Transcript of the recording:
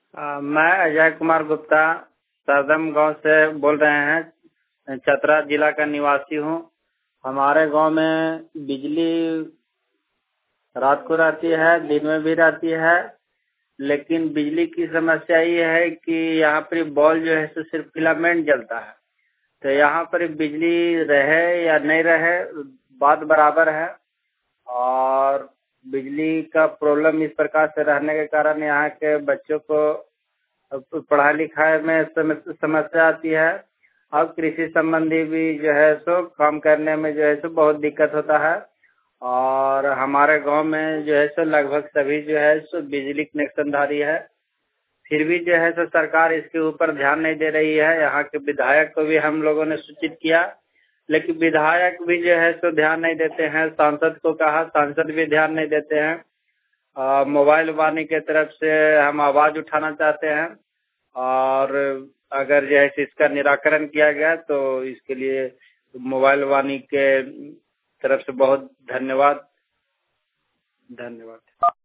मैं अजय कुमार गुप्ता सरदम गांव से बोल रहे हैं। चतरा जिला का निवासी हूं। हमारे गांव में बिजली रात को रहती है, दिन में भी रहती है, लेकिन बिजली की समस्या ये है कि यहाँ पर बॉल जो है तो सिर्फ फिलामेंट जलता है। तो यहाँ पर बिजली रहे या नहीं रहे बात बराबर है। और बिजली का प्रॉब्लम इस प्रकार से रहने के कारण यहाँ के बच्चों को पढ़ाई लिखाई में समस्या आती है और कृषि संबंधी भी जो है सो काम करने में जो है सो बहुत दिक्कत होता है। और हमारे गांव में जो है सो लगभग सभी जो है सो बिजली कनेक्शनधारी है, फिर भी जो है सो सरकार इसके ऊपर ध्यान नहीं दे रही है। यहाँ के विधायक को भी हम लोगों ने सूचित किया, लेकिन विधायक भी जो है सो ध्यान नहीं देते हैं। सांसद को कहा, सांसद भी ध्यान नहीं देते हैं। मोबाइल वाणी के तरफ से हम आवाज उठाना चाहते हैं और अगर जो है इसका निराकरण किया गया तो इसके लिए मोबाइल वाणी के तरफ से बहुत धन्यवाद।